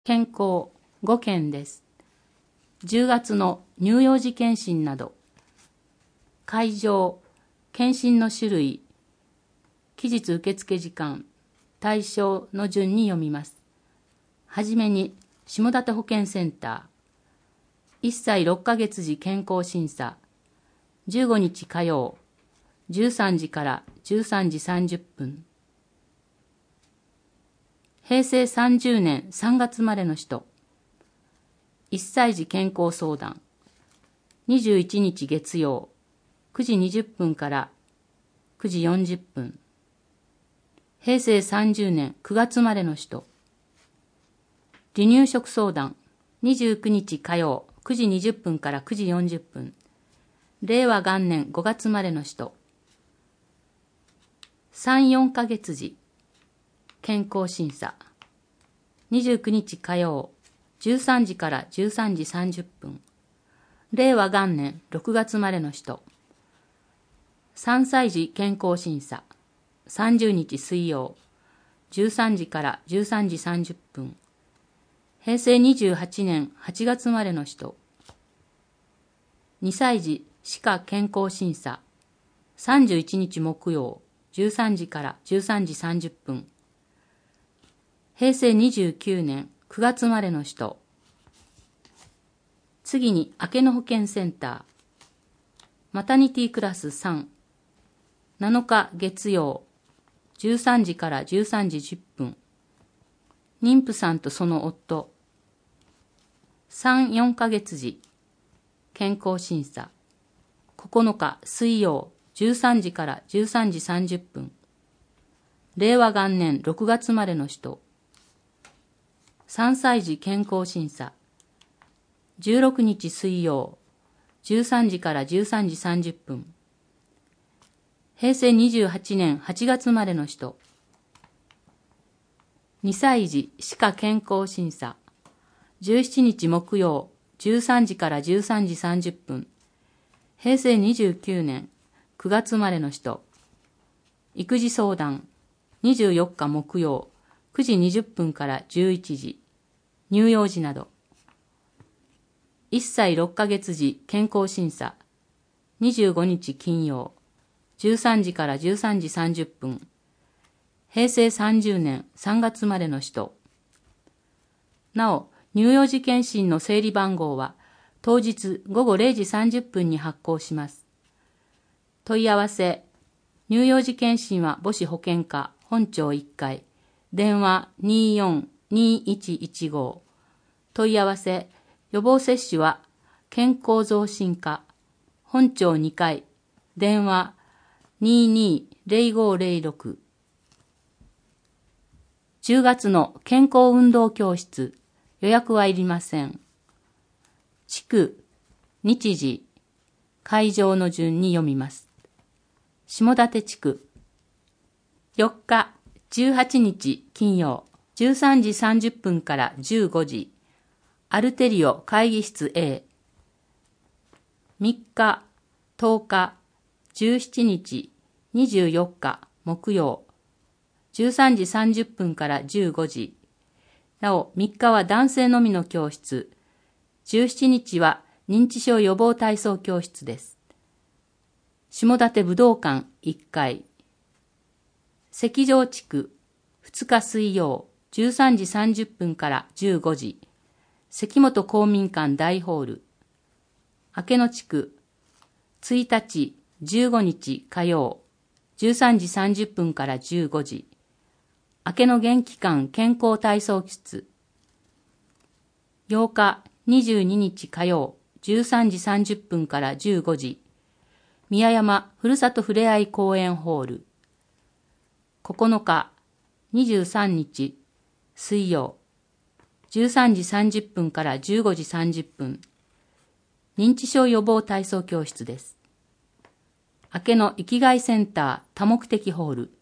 健康5件です。10月の乳幼児検診など、会場、検診の種類、期日受付時間、対象の順に読みます。はじめに、下館保健センター、1歳6ヶ月時健康審査、15日火曜、13時から13時30分。平成30年3月生まれの人、1歳児健康相談、21日月曜、9時20分から9時40分。平成30年9月生まれの人、離乳食相談、29日火曜、9時20分から9時40分。令和元年5月生まれの人、3、4ヶ月時、健康審査、29日火曜、13時から13時30分。令和元年6月生まれの人、3歳児健康審査、30日水曜、13時から13時30分。平成28年8月生まれの人、2歳児歯科健康審査、31日木曜、13時から13時30分。平成29年9月生まれの人。次に、明けの保健センター。マタニティクラス3。7日月曜、13時から13時10分。妊婦さんとその夫。3、4ヶ月時。健康審査。9日水曜、13時から13時30分。令和元年6月生まれの人。3歳児健康審査。16日水曜、13時から13時30分。平成28年8月生まれの人。2歳児歯科健康審査。17日木曜、13時から13時30分。平成29年9月生まれの人。育児相談。24日木曜、9時20分から11時。乳幼児など。1歳6ヶ月時健康審査。25日金曜、13時から13時30分。平成30年3月生まれの人。なお、乳幼児検診の整理番号は当日午後0時30分に発行します。問い合わせ。乳幼児検診は母子保健課本庁1階。電話24-2115。問い合わせ。予防接種は健康増進課本庁2階。電話22-0506。10月の健康運動教室。予約はいりません。地区、日時、会場の順に読みます。下館地区。4日、18日金曜、13時30分から15時。アルテリオ会議室 A。3日、10日、17日、24日木曜。13時30分から15時。なお、3日は男性のみの教室。17日は認知症予防体操教室です。下館武道館1階。石城地区2日水曜13時30分から15時。関本公民館大ホール。明野地区1日15日火曜13時30分から15時。明野元気館健康体操室。8日22日火曜13時30分から15時。宮山ふるさとふれあい公園ホール。9日23日水曜13時30分から15時30分。認知症予防体操教室です。明野生きがいセンター多目的ホール。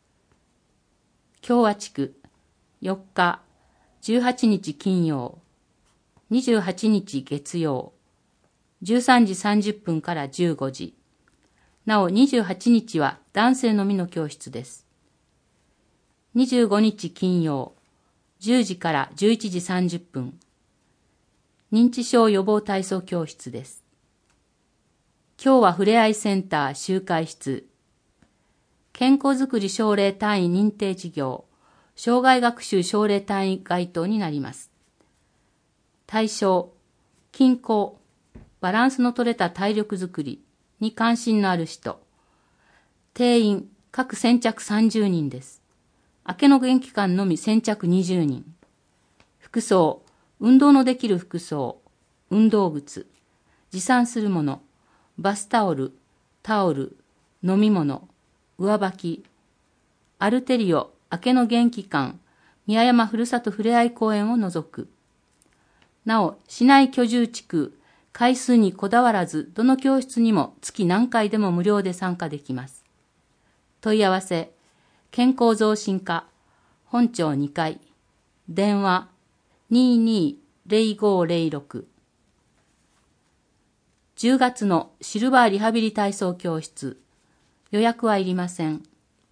共和地区4日18日金曜28日月曜13時30分から15時。なお28日は男性のみの教室です。25日金曜 10時から11時30分。認知症予防体操教室です。今日はふれあいセンター集会室。健康づくり奨励単位認定事業、障害学習奨励単位該当になります。対象、健康、バランスの取れた体力づくりに関心のある人。定員、各先着30人です。明けの元気館のみ先着20人。服装、運動のできる服装、運動靴、持参するもの、バスタオル、タオル、飲み物、上履き、アルテリオ、明けの元気館、宮山ふるさとふれあい公園を除く。なお、市内居住地区、回数にこだわらず、どの教室にも月何回でも無料で参加できます。問い合わせ、健康増進課、本町2階、電話220506。10月のシルバーリハビリ体操教室、予約はいりません。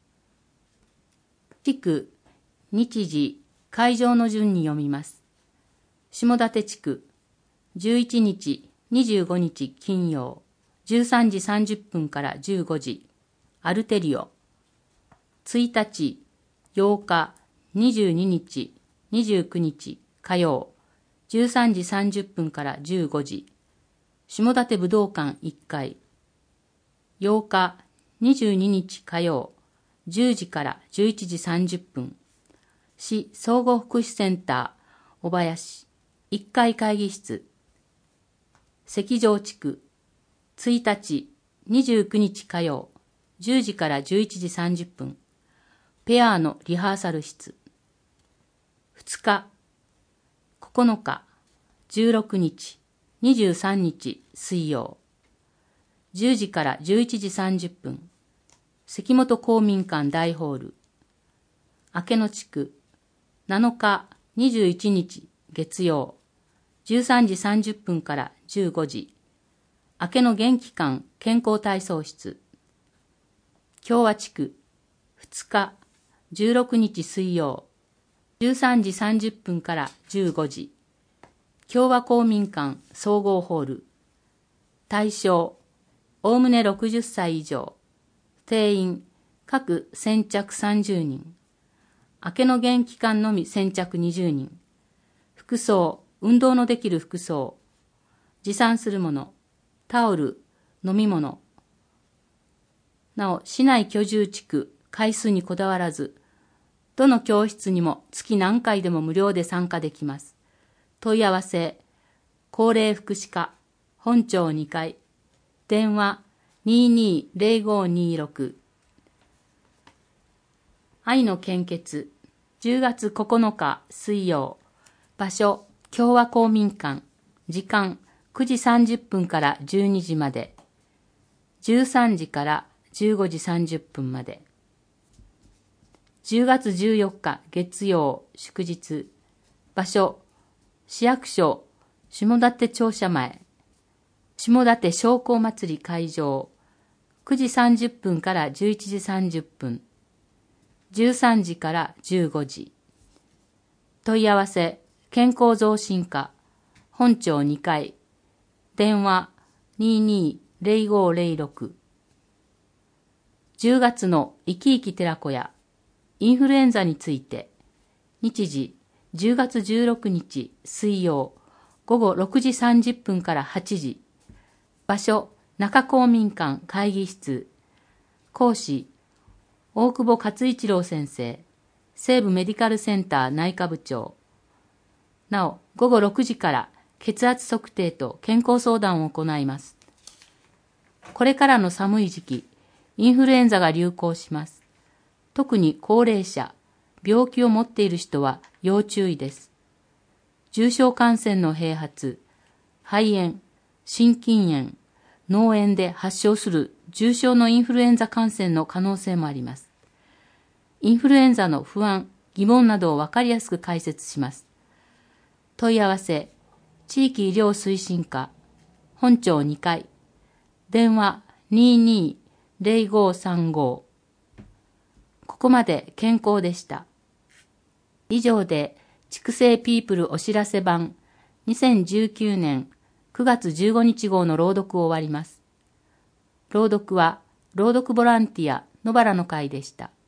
地区、日時、会場の順に読みます。下館地区、11日、25日金曜、13時30分から15時、アルテリオ。1日、8日、22日、29日火曜、13時30分から15時、下館武道館1階。8日、22日火曜、10時から11時30分、市総合福祉センター、小林、1階会議室。石城地区、1日、29日火曜、10時から11時30分、ペアのリハーサル室。2日、9日、16日、23日水曜、10時から11時30分、関本公民館大ホール。明けの地区、7日、21日月曜、13時30分から15時、明けの元気館健康体操室。共和地区、2日、16日水曜、13時30分から15時、共和公民館総合ホール。対象、おおむね60歳以上。定員、各先着30人。明けの元気館のみ先着20人。服装、運動のできる服装。持参するもの、タオル、飲み物。なお、市内居住地区、回数にこだわらず、どの教室にも月何回でも無料で参加できます。問い合わせ、高齢福祉課、本町2階、電話220526。愛の献血、10月9日水曜、場所、共和公民館、時間9時30分から12時まで、13時から15時30分まで。10月14日月曜祝日、場所、市役所、下館庁舎前、下館商工祭り会場、9時30分から11時30分、13時から15時。問い合わせ、健康増進課、本町2階、電話220506。10月の生き生き寺子屋、インフルエンザについて、日時10月16日水曜、午後6時30分から8時、場所、中公民館会議室、講師、大久保勝一郎先生、西部メディカルセンター内科部長。なお、午後6時から血圧測定と健康相談を行います。これからの寒い時期、インフルエンザが流行します。特に高齢者、病気を持っている人は要注意です。重症感染の併発、肺炎、心筋炎、脳炎で発症する重症のインフルエンザ感染の可能性もあります。インフルエンザの不安、疑問などを分かりやすく解説します。問い合わせ、地域医療推進課、本町2階、電話220535。ここまで健康でした。以上で畜生ピープルお知らせ版2019年9月15日号の朗読を終わります。朗読は朗読ボランティア野原の会でした。